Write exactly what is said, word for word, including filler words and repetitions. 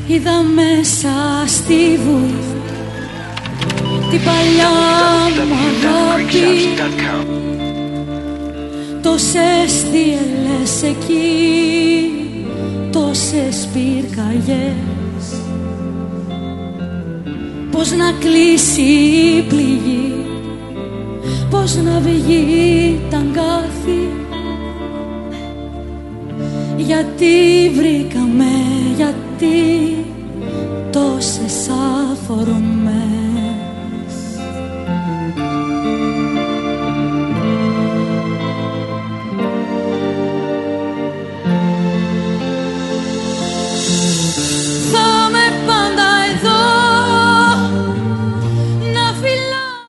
είδα μέσα στη βουή την παλιά μου αγάπη. Τόσες θύελες εκεί, τόσες πυρκαγιές. Πώς να κλείσει η πληγή, πώς να βγει τ' αγκάθι. Γιατί βρήκαμε, γιατί τόσες αφορμές.